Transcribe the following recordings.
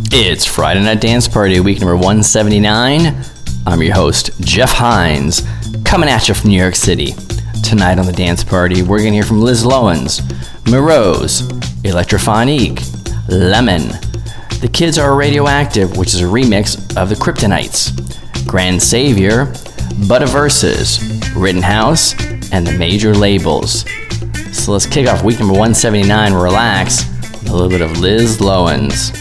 It's Friday Night Dance Party, week number 179. I'm your host, Jeff Hines, coming at you from New York City. Tonight on the Dance Party, we're going to hear from Liz Lowens, Morose, Electrophonique, Lemon, The Kids Are Radioactive, which is a remix of the Kryptonites, Grand Savior, Butterverses, Rittenhouse, and the Major Labels. So let's kick off week number 179, relax, with a little bit of Liz Lowens.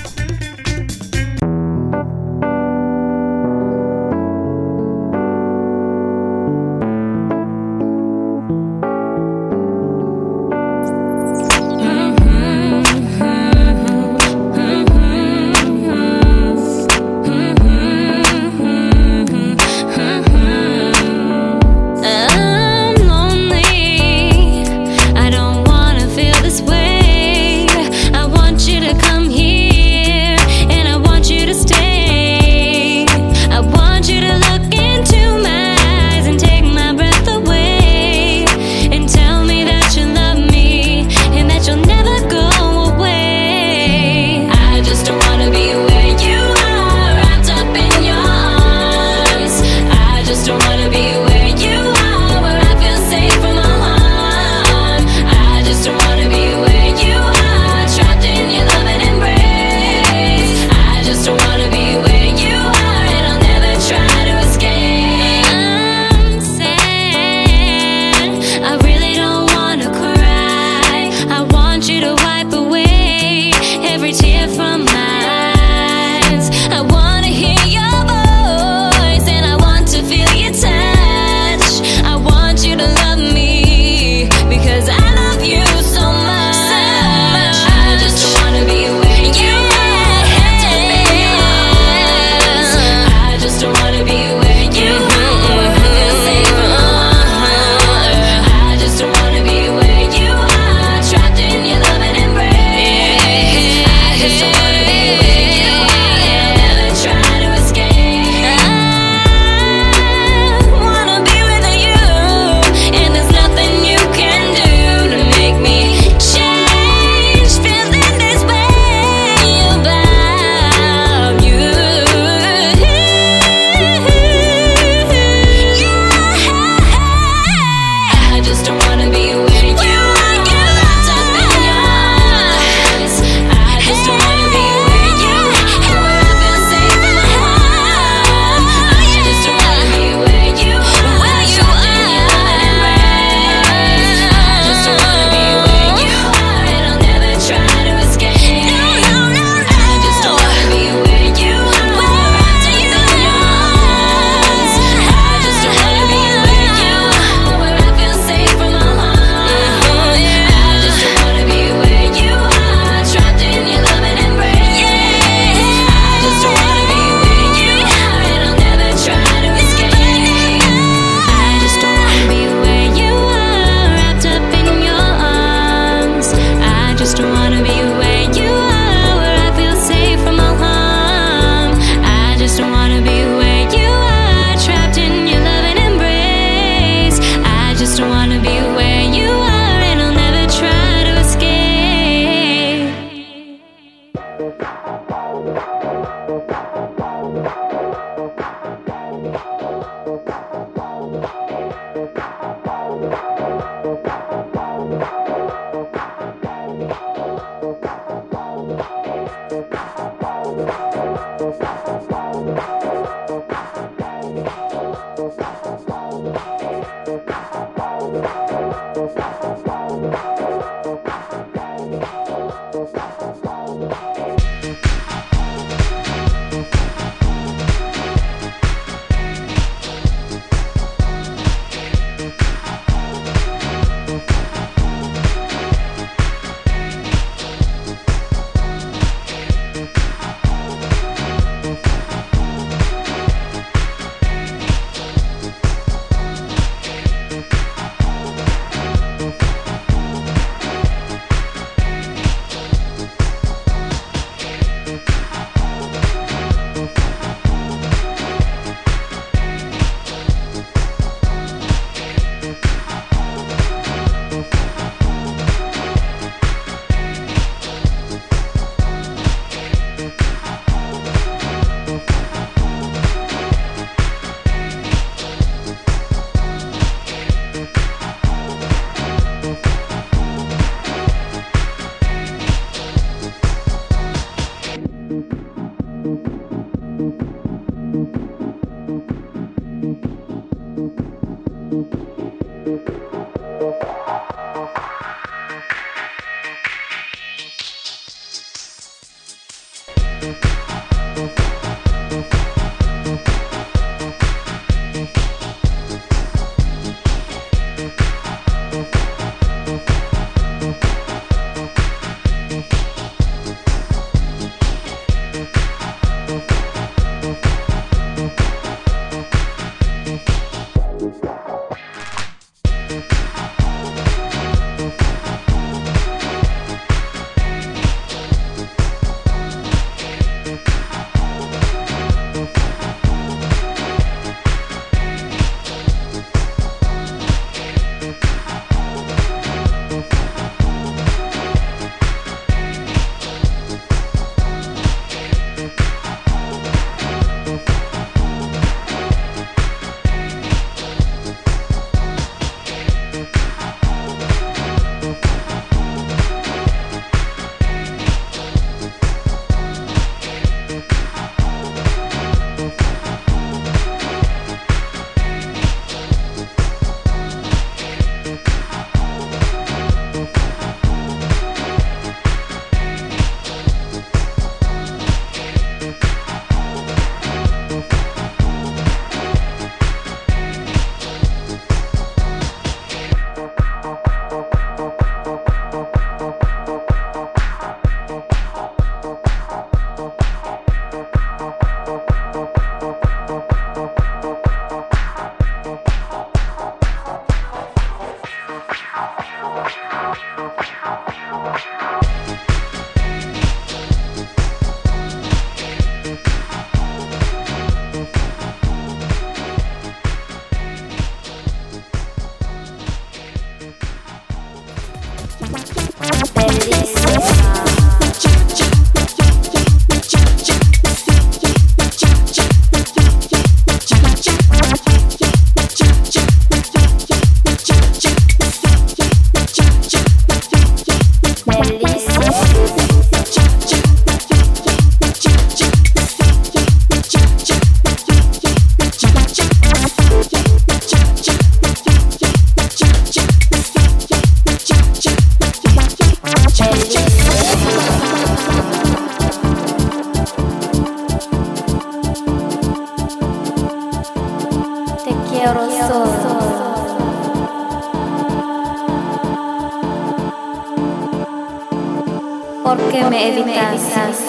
¿Por qué me evitas?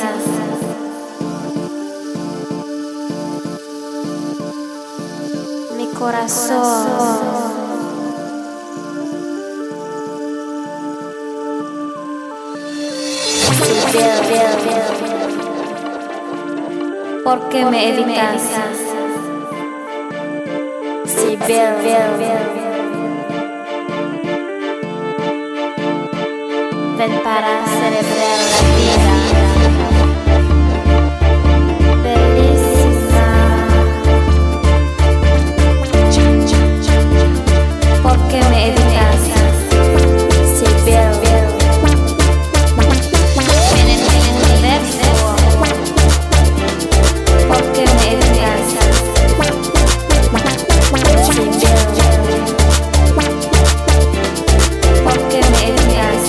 Mi corazón. ¿Por qué me evitas? Si ven para celebrar la vida. Bellísima. ¿Por qué me evitas? Si veo en el universo. ¿Por qué me evitas? Si veo. ¿Por qué me evitas?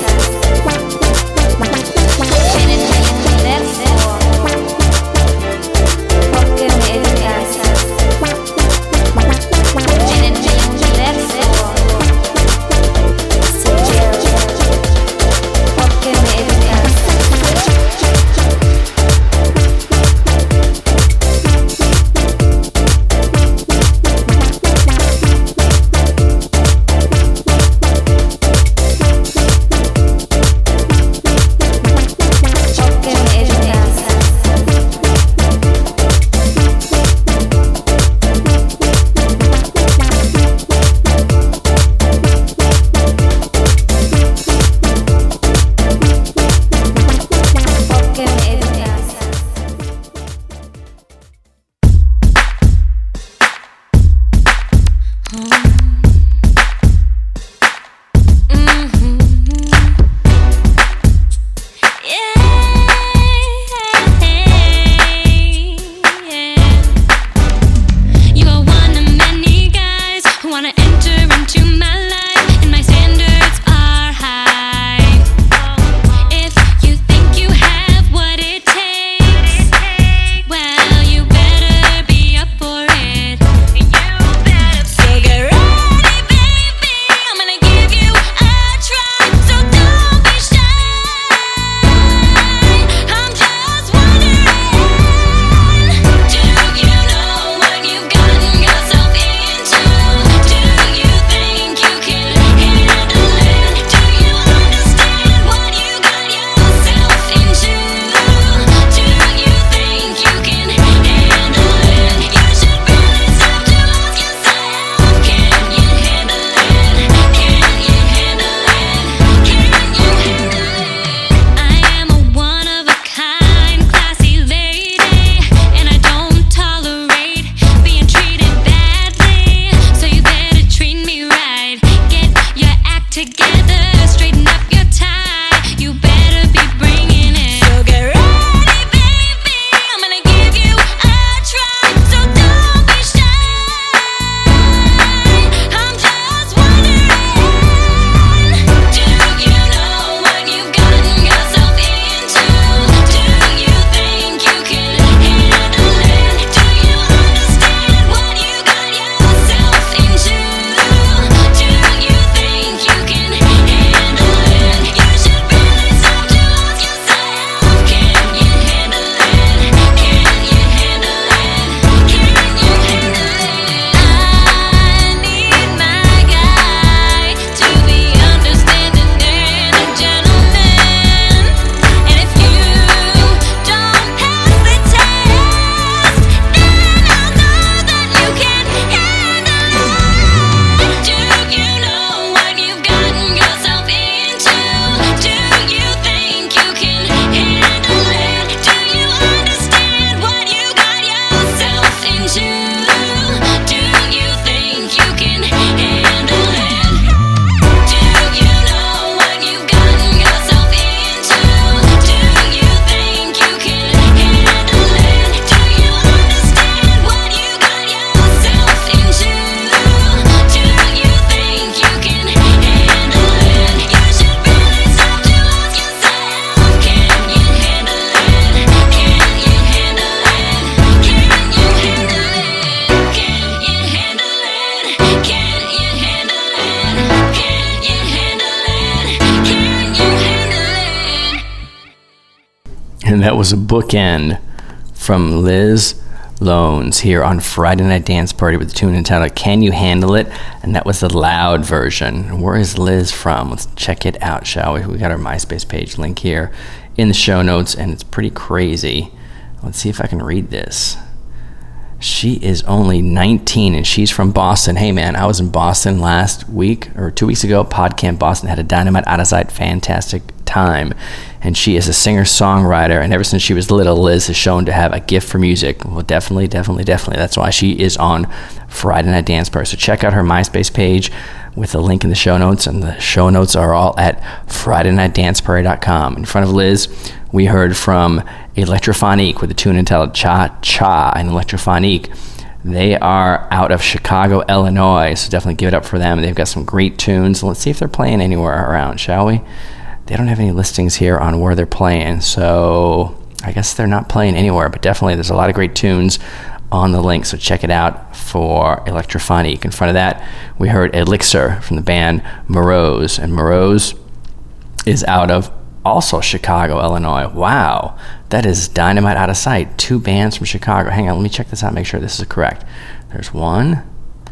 And that was a bookend from Liz Loans here on Friday Night Dance Party with the tune entitled Can You Handle It? And that was the loud version. Where is Liz from? Let's check it out, shall we? We got our MySpace page link here in the show notes, and it's pretty crazy. Let's see if I can read this. She is only 19 and she's from Boston. Hey man, I was in Boston last week or 2 weeks ago. PodCamp Boston, had a dynamite out of sight, fantastic time. And she is a singer-songwriter, and ever since she was little, Liz has shown to have a gift for music. Well, definitely. That's why she is on Friday Night Dance Party. So check out her MySpace page with a link in the show notes, and the show notes are all at FridayNightDanceParty.com. In front of Liz, we heard from Electrophonique with a tune entitled Cha Cha. And Electrophonique, they are out of Chicago, Illinois, so definitely give it up for them. They've got some great tunes. Let's see if they're playing anywhere around, shall we? They don't have any listings here on where they're playing, so I guess they're not playing anywhere, but definitely there's a lot of great tunes on the link, so check it out for Electrophonique. In front of that, we heard Elixir from the band Morose, and Morose is out of also Chicago, Illinois. Wow, that is dynamite out of sight. 2 bands from Chicago. Hang on, let me check this out, make sure this is correct. There's 1.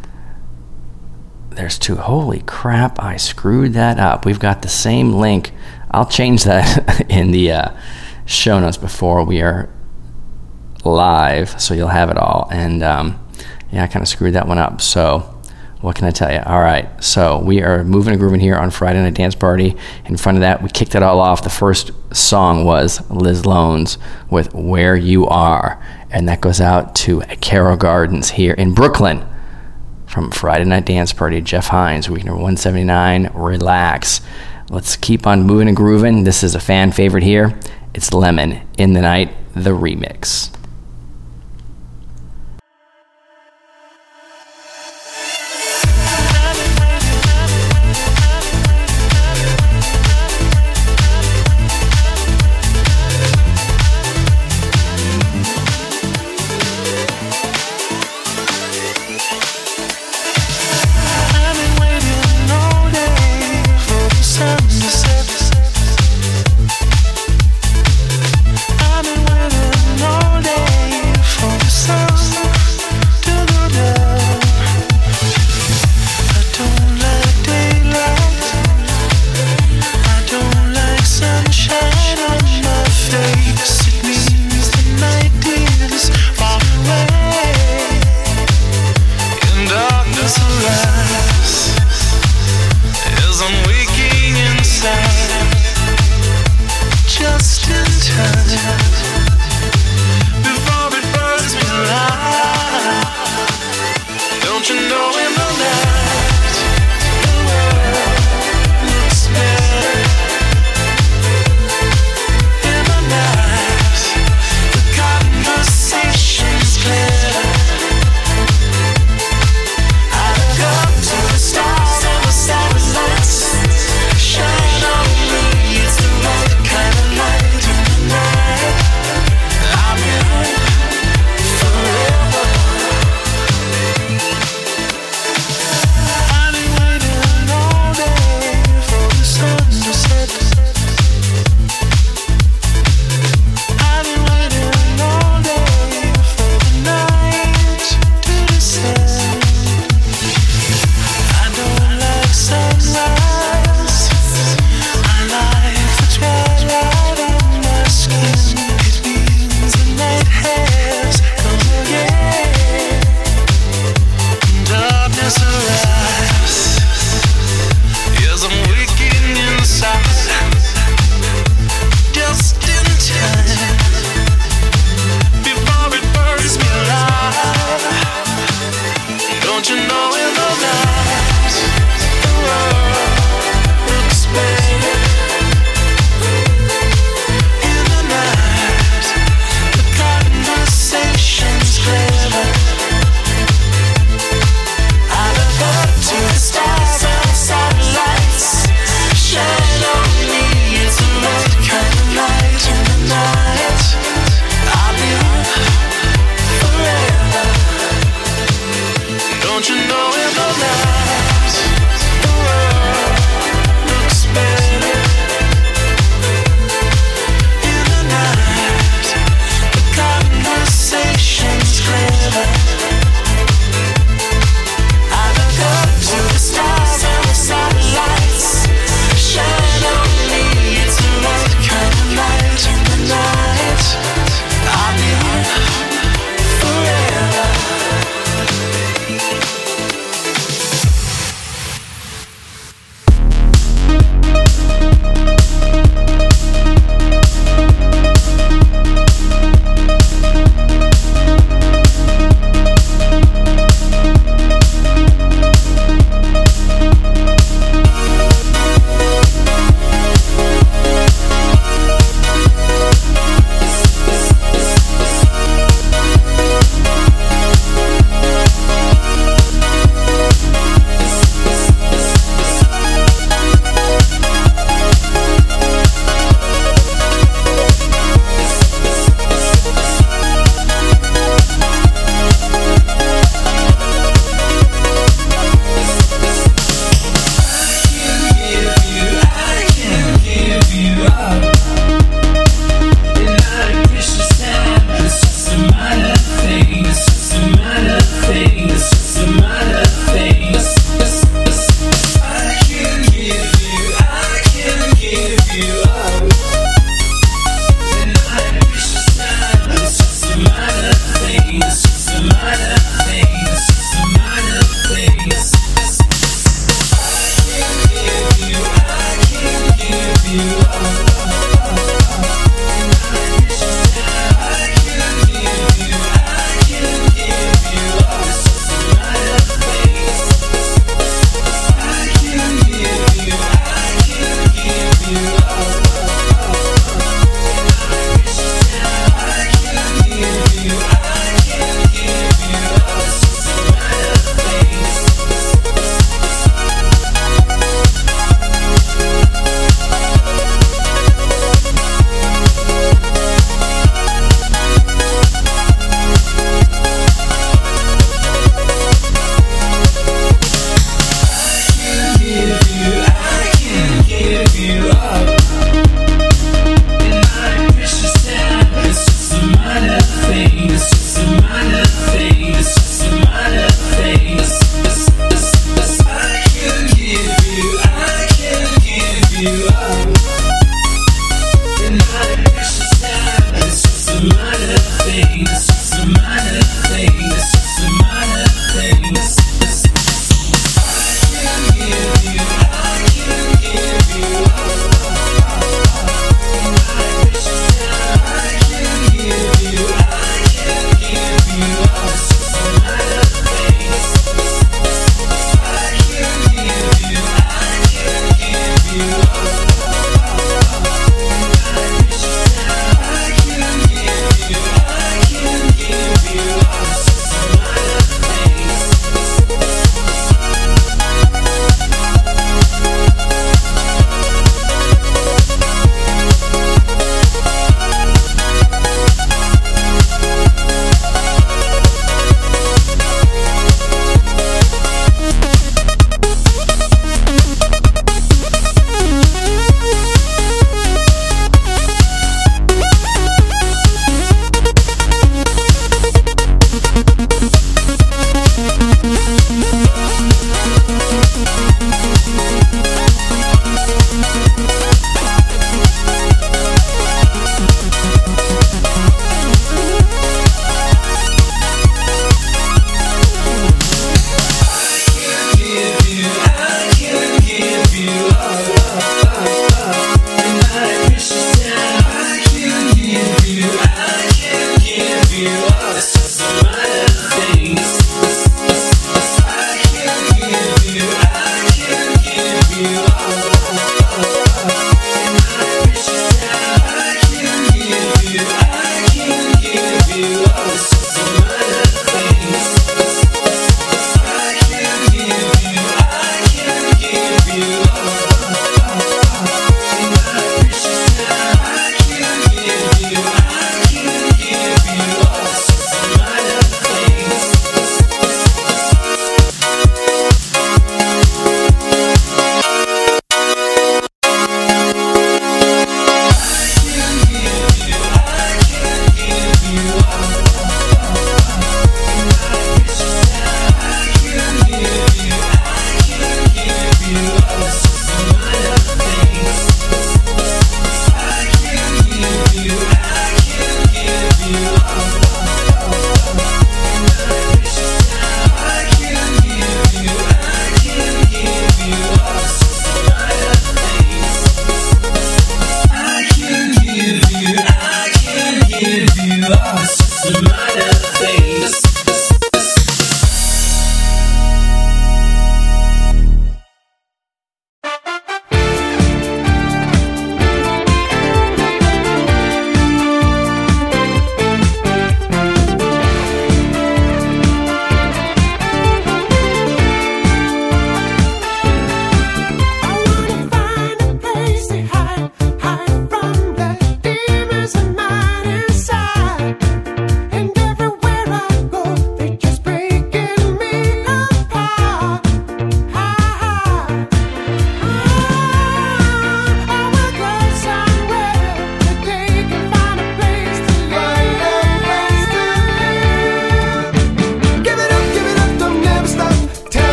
There's 2. Holy crap, I screwed that up. We've got the same link. I'll change that in the show notes before we are live, so you'll have it all. And yeah, I kind of screwed that one up. So what can I tell you? All right, so we are moving and grooving here on Friday Night Dance Party. In front of that, we kicked it all off. The first song was Liz Loans with Where You Are, and that goes out to Carroll Gardens here in Brooklyn. From Friday Night Dance Party, Jeff Hines, week number 179, Relax. Let's keep on moving and grooving. This is a fan favorite here. It's Lemon, In the Night, the remix.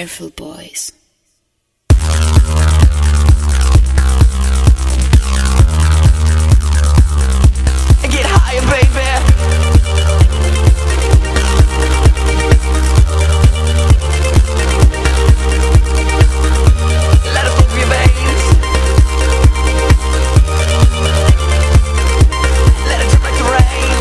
careful, boys. Get higher, baby. Let it move your veins. Let it drip like the rain.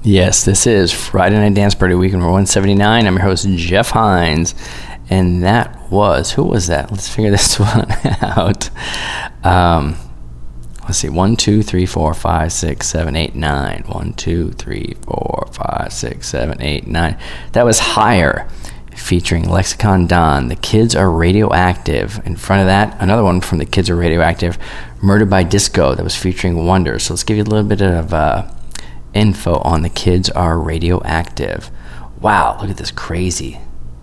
Yes, this is Friday Night Dance Party Week number 179. I'm your host, Jeff Hines. And that was, who was that? Let's figure this one out. Let's see, 1, 2, 3, 4, 5, 6, 7, 8, 9. 1, 2, 3, 4, 5, 6, 7, 8, 9. That was Higher, featuring Lexicon Dawn. The Kids Are Radioactive. In front of that, another one from The Kids Are Radioactive, Murdered by Disco, that was featuring Wonder. So let's give you a little bit of info on The Kids Are Radioactive. Wow, look at this crazy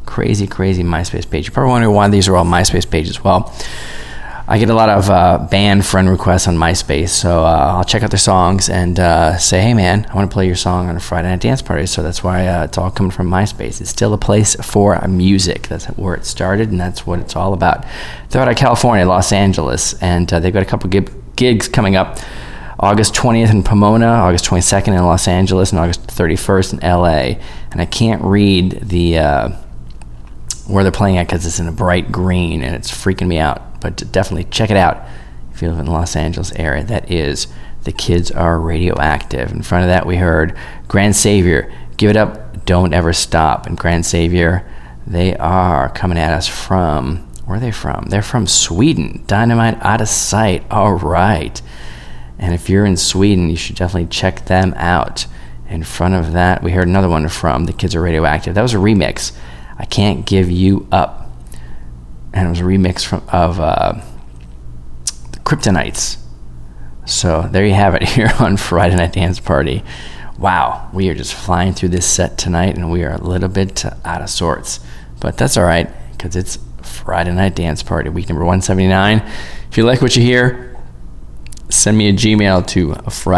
MySpace page. You're probably wondering why these are all MySpace pages. Well, I get a lot of band friend requests on MySpace, so I'll check out their songs and say, hey man, I want to play your song on a Friday Night Dance Party. So that's why it's all coming from MySpace. It's still a place for music. That's where it started, and that's what it's all about. They're out of California, Los Angeles, and they've got a couple gigs coming up. August 20th in Pomona, August 22nd in Los Angeles, and August 31st in LA. And I can't read the where they're playing at because it's in a bright green and it's freaking me out. But definitely check it out if you live in the Los Angeles area. That is The Kids Are Radioactive. In front of that, we heard Grand Savior, Give It Up, Don't Ever Stop. And Grand Savior, they are coming at us from, where are they from? They're from Sweden. Dynamite Out of Sight. All right. And if you're in Sweden, you should definitely check them out. In front of that, we heard another one from The Kids Are Radioactive. That was a remix. I Can't Give You Up. And it was a remix of the Kryptonites. So there you have it here on Friday Night Dance Party. Wow, we are just flying through this set tonight, and we are a little bit out of sorts. But that's all right, because it's Friday Night Dance Party, week number 179. If you like what you hear, send me a Gmail to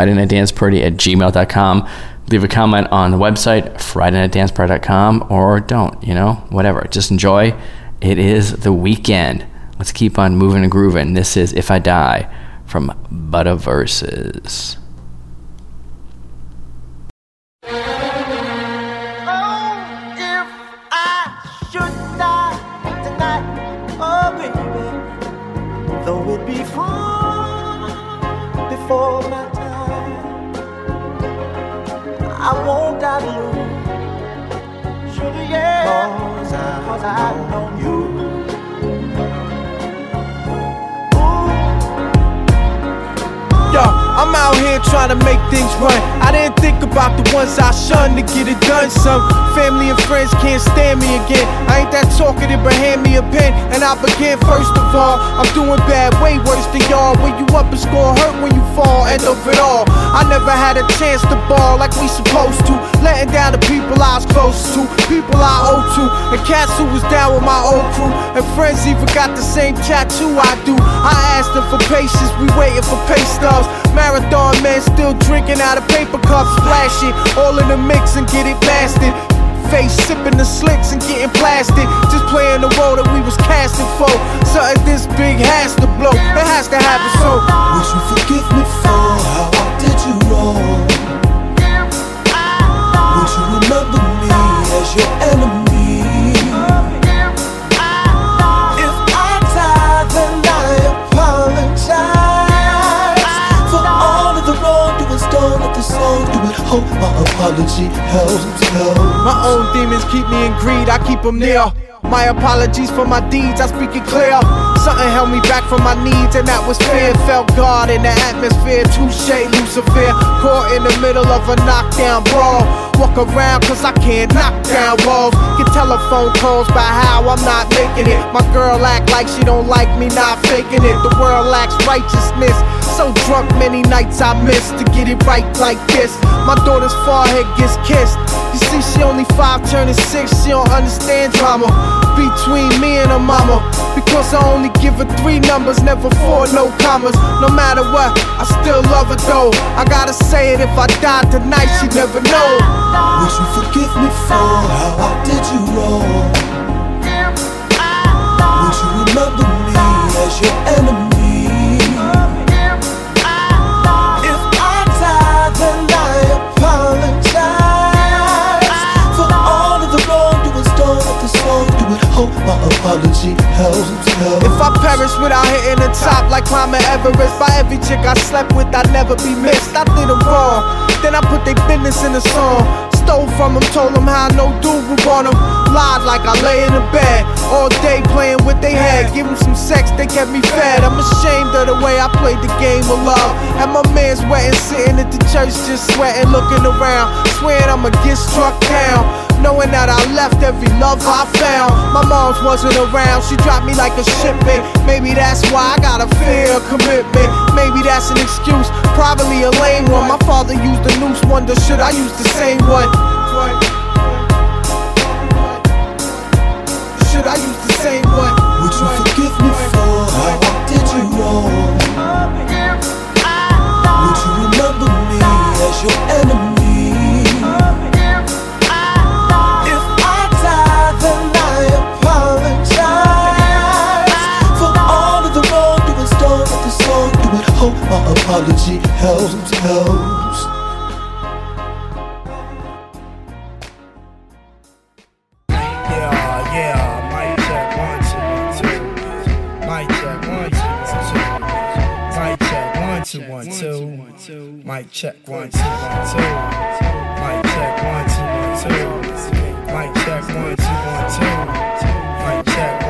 FridayNightDanceParty@gmail.com. Leave a comment on the website, FridayNightDanceParty.com, or don't, whatever. Just enjoy. It is the weekend. Let's keep on moving and grooving. This is If I Die from Butterverses. Though it be far before my time, I won't die alone. Surely, yeah, cause I know you. Yo, I'm out here trying to make things run. I didn't think about the ones I shunned to get it done. Some family and friends can't stand me again. I ain't that talkative, but hand me a pen and I begin. First of all, I'm doing bad, way worse than y'all. When you up, it's gonna hurt when you fall. End of it all, I never had a chance to ball like we supposed to. Letting down the people I was close to, people I owe to, and cats who was down with my old crew. And friends even got the same tattoo I do. I asked them for patience, we waiting for pay stubs. Marathon men still drinking out of paper cups, splashing all in the mix and get it blasted. Face sipping the slicks and getting blasted. Just playing the role that we was casting for. Something this big has to blow. It has to happen so. Would you forgive me for how I did you wrong? Would you remember me as your enemy? If I die, then I apologize for all of the wrongdoings done at the song. Do it, hope my apology helps. My own demons keep me in greed, I keep them near. My apologies for my deeds, I speak it clear. Something held me back from my needs, and that was fear. Felt God in the atmosphere, touche, Lucifer. Caught in the middle of a knockdown brawl. Walk around cause I can't knock down walls. Get telephone calls by how I'm not making it. My girl act like she don't like me, not faking it. The world lacks righteousness. So drunk many nights I miss to get it right like this. My daughter's forehead gets kissed. You see she only 5 turning 6. She don't understand drama between me and her mama, because I only give her 3 numbers, never 4, no commas. No matter what, I still love her though. I gotta say it, if I die tonight, she never know. Would you forgive me for how I did you wrong? Would you remember me as your enemy? If I die, then I apologize for all of the wrongdoings done at the song. Do it, hope my apology helps. If I perish without hitting the top like climbing Everest. By every chick I slept with, I'd never be missed. I did them wrong, then I put their business in a song. Stole from them, told them how no dude would want them. Lied like I lay in the bed all day playing with they head. Give them some sex, they kept me fed. I'm ashamed of the way I played the game of love. And my man's wetting, sitting at the church just sweating, looking around, swearing I'ma get struck down. Knowing that I left every love I found. My mom's wasn't around, she dropped me like a shipment. Maybe that's why I got a fear of commitment. Maybe that's an excuse, probably a lame one. My father used a noose, wonder should I use the same one? Should I use the same one? Would you forgive me for how I did you wrong? Would you remember me as your enemy? My apology helps. Yeah, mic check 1 2 1 2. Mic check 1 2 1 2. Mic check 1 2 1 2. Mic check 1 2 1 2. Mic check 1 2 1 2. Mic check 1 2 1 2. Mic check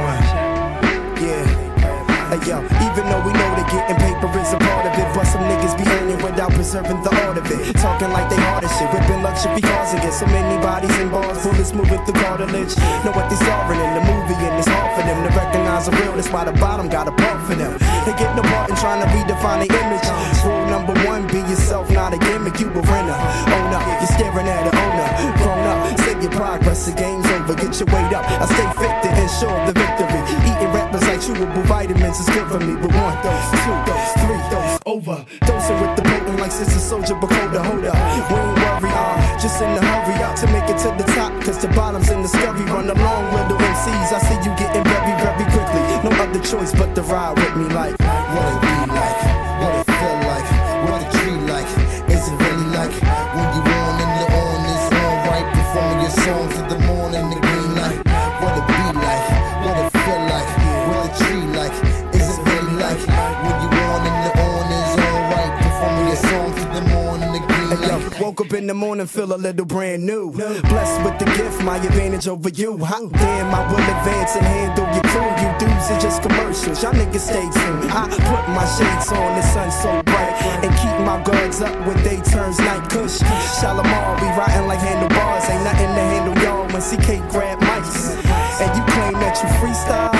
1. Yeah. Hey yo, even though we know that getting paper is a part of it, but some niggas be earning without preserving the art of it. Talking like they hard as shit, whipping luxury cars and get so many bodies and bars, bullets moving through cartilage. Know what they starring in the movie and it's hard for them to recognize the real. That's why the bottom got a part for them. They get no part in trying to redefine the image. Rule number 1, be yourself, not a gimmick. You a winner, own up, you're staring at an owner. Grown up, save your progress, the game's over. Get your weight up, I stay fit to ensure the victory. Eating rappers like chewable vitamins is good for me. But 1 dose, 2 dose, 3 dose, over. Dosing with the potent like Sister Soldier, but hold up. We ain't worried, just in a hurry out to make it to the top. Cause the bottom's in the scurry. Run along with the MCs, I see you getting very, very quickly. No other choice but to ride with me like what it be like, what it feel like, what the tree like. Is it really like when you on and the on is on right? Performing your songs in the morning, the green light. What it be like, what it feel like, what the tree like. Is it really like when you on and the on is on right? Performing your songs in the morning, the green light. Woke up in the morning, feel a little brand new. Blessed with the gift, my advantage over you. Hot damn, I will advance and handle your crew. You dudes are just commercials, y'all niggas stay tuned. I put my shades on, the sun's so bright, and keep my guards up when day turns night. Kush, Shalimar, we riding like handlebars. Ain't nothing to handle y'all when CK grab mics. And you claim that you freestyle?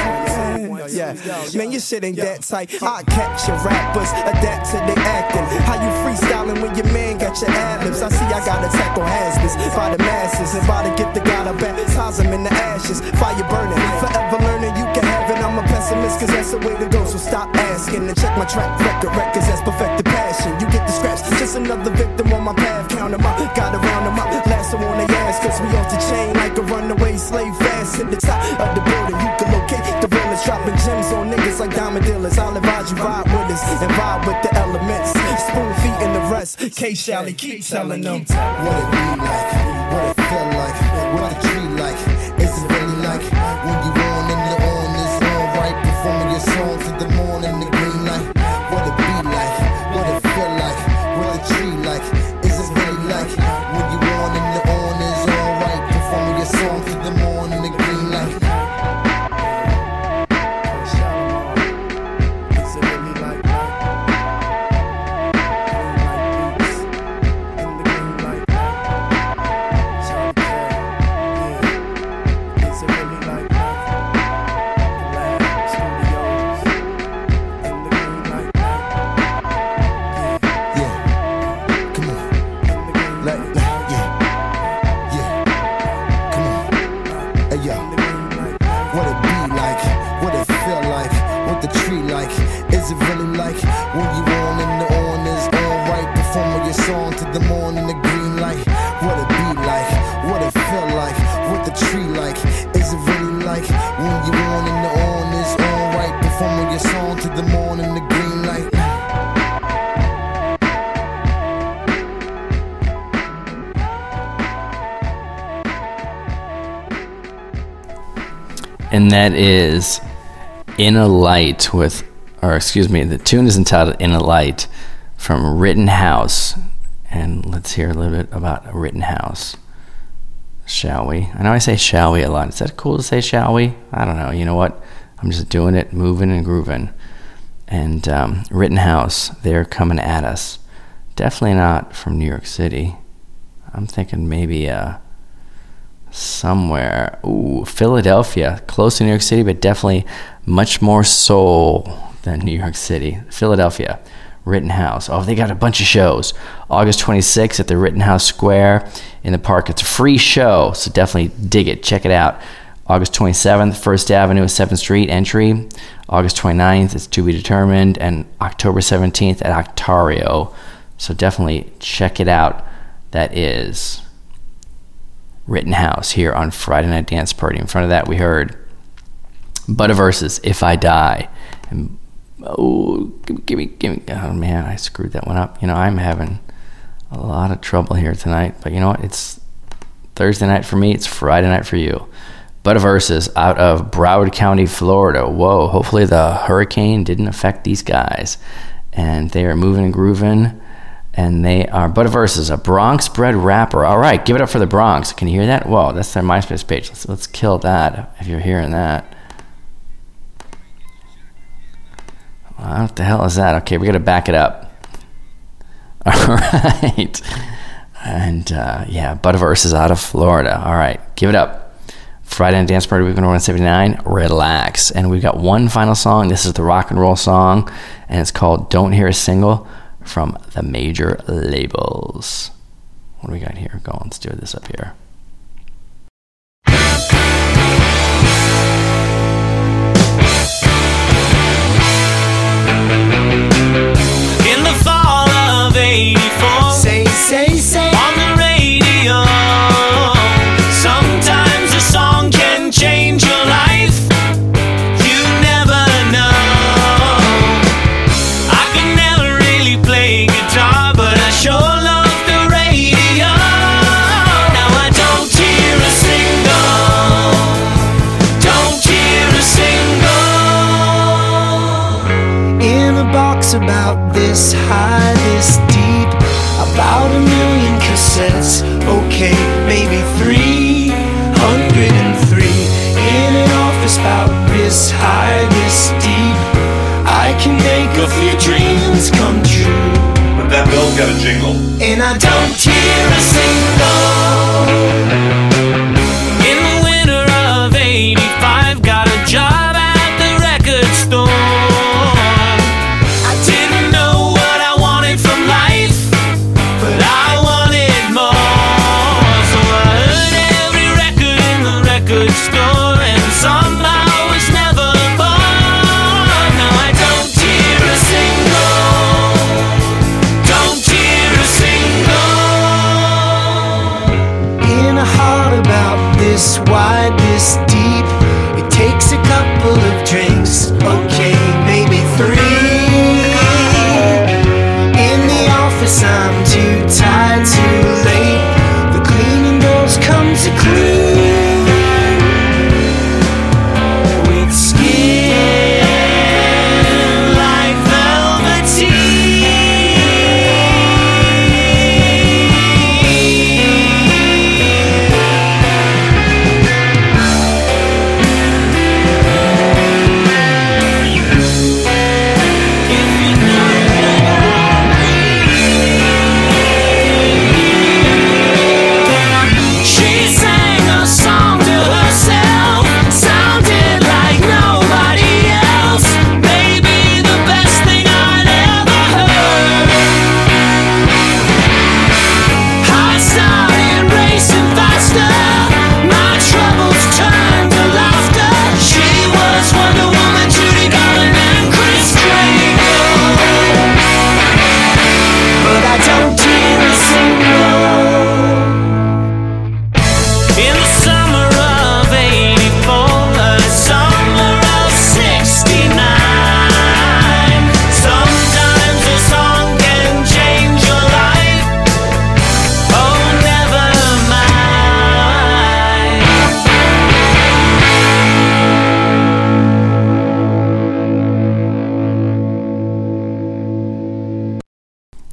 Yeah, man, your shit ain't that tight. I capture rappers, adapt to their acting. How you freestyling when your man got your ad-libs? I see I gotta tackle hazards by the masses. And by the gift that gotta baptize them in the ashes. Fire burning, forever learning, you can have it. I'm a pessimist, cause that's the way to go. So stop asking and check my track record. Records that's perfected passion. You get the scratch, just another victim on my path. Count them up, gotta round them up. Last one on their ass, cause we off the chain like a runaway slave. Fast to the top of the building, you can locate the realest. Dropping gems on niggas like diamond dealers. I'll advise you ride with us and vibe with the elements. Spoon feet and the rest. K-Shally, keep telling them what it be like, what it feel like, what the tree like. Is it really like when you on and the on is on right? Performing your songs in the morning, the green light. What it be like, what it feel like, what the tree like. Is it really like when you on and the on is on right? Performing your songs in the morning, the green light. And that is In a Light with or excuse me, the tune is entitled In a Light from Rittenhouse. And let's hear a little bit about Rittenhouse, shall we? I know I say shall we a lot. Is that cool to say shall we? I don't know. You know what? I'm just doing it, moving and grooving. And Rittenhouse, they're coming at us. Definitely not from New York City. I'm thinking maybe somewhere. Ooh, Philadelphia. Close to New York City, but definitely much more soul than New York City. Philadelphia. Rittenhouse. Oh, they got a bunch of shows. August 26th at the Rittenhouse Square in the park. It's a free show, so definitely dig it. Check it out. August 27th, First Avenue, 7th Street entry. August 29th, it's to be determined. And October 17th at Octario. So definitely check it out. That is Rittenhouse here on Friday Night Dance Party. In front of that, we heard Butterverse's If I Die. And oh, give me. Oh, man, I screwed that one up. You know, I'm having a lot of trouble here tonight. But you know what? It's Thursday night for me. It's Friday night for you. Butterverse's out of Broward County, Florida. Whoa, hopefully the hurricane didn't affect these guys. And they are moving and grooving. And they are Butterverse's, a Bronx-bred rapper. All right, give it up for the Bronx. Can you hear that? Whoa, that's their MySpace page. Let's kill that if you're hearing that. What the hell is that? Okay, we got to back it up. All right. And, yeah, Butterverse is out of Florida. All right, give it up. Friday Night Dance Party, week number 179, Relax. And we've got one final song. This is the rock and roll song, and it's called Don't Hear a Single from the Major Labels. What do we got here? Go on, let's do this up here. In the fall of 84, say on the radio, sometimes a song can change your life. You never know. I could never really play guitar, but I sure love the radio. Now I don't hear a single, don't hear a single. In a box about this high, this deep, about 1 million cassettes, okay, maybe 303. In an office about this high, this deep, I can make a few dreams come true. But that bell's got a jingle. And I don't hear a single. In the winter of 85, got a job at the record store. I didn't know what I wanted from life, but I wanted more. So I heard every record in the record store, and somehow was never born. Now I don't hear a single, don't hear a single.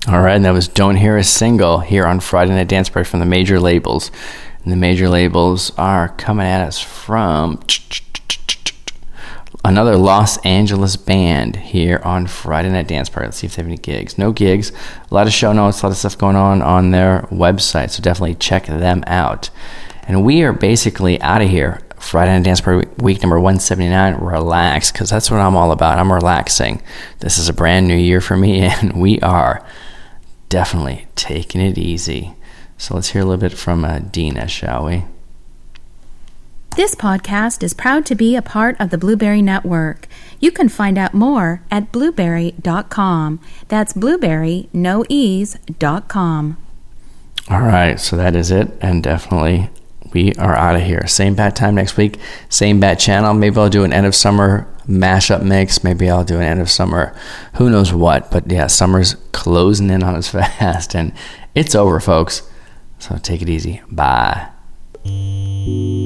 All right, and that was Don't Hear a Single here on Friday Night Dance Party from the major labels. And the major labels are coming at us from another Los Angeles band here on Friday Night Dance Party. Let's see if they have any gigs. No gigs. A lot of show notes, a lot of stuff going on their website, so definitely check them out. And we are basically out of here. Friday Night Dance Party week number 179. Relax, because that's what I'm all about. I'm relaxing. This is a brand new year for me, and we are definitely taking it easy. So let's hear a little bit from Dina, shall we? This podcast is proud to be a part of the Blueberry Network. You can find out more at blueberry.com. That's blueberry, no ease.com. All right, so that is it, and definitely we are out of here. Same bat time next week, same bat channel. Maybe I'll do an end of summer mashup mix. Maybe I'll do an end of summer, who knows what. But yeah, summer's closing in on us fast, and it's over, folks. So take it easy. Bye.